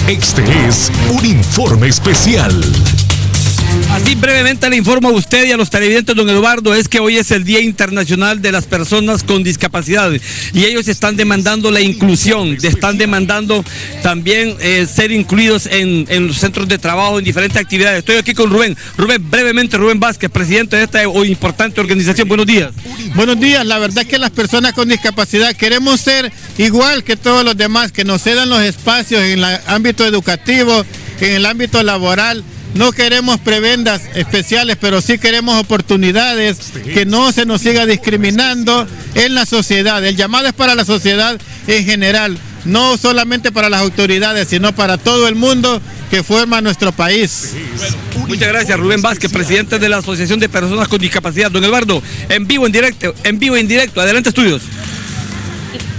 Este es un informe especial. Así brevemente le informo a usted y a los televidentes, don Eduardo, es que hoy es el Día Internacional de las Personas con Discapacidad y ellos están demandando la inclusión, están demandando también ser incluidos en los centros de trabajo, en diferentes actividades. Estoy aquí con Rubén. Brevemente, Rubén Vázquez, presidente de esta importante organización. Buenos días. Buenos días. La verdad es que las personas con discapacidad queremos ser igual que todos los demás, que nos cedan los espacios en el ámbito educativo, en el ámbito laboral. No queremos prebendas especiales, pero sí queremos oportunidades, que no se nos siga discriminando en la sociedad. El llamado es para la sociedad en general, no solamente para las autoridades, sino para todo el mundo que forma nuestro país. Muchas gracias, Rubén Vázquez, presidente de la Asociación de Personas con Discapacidad. Don Eduardo, en vivo, en directo, adelante estudios.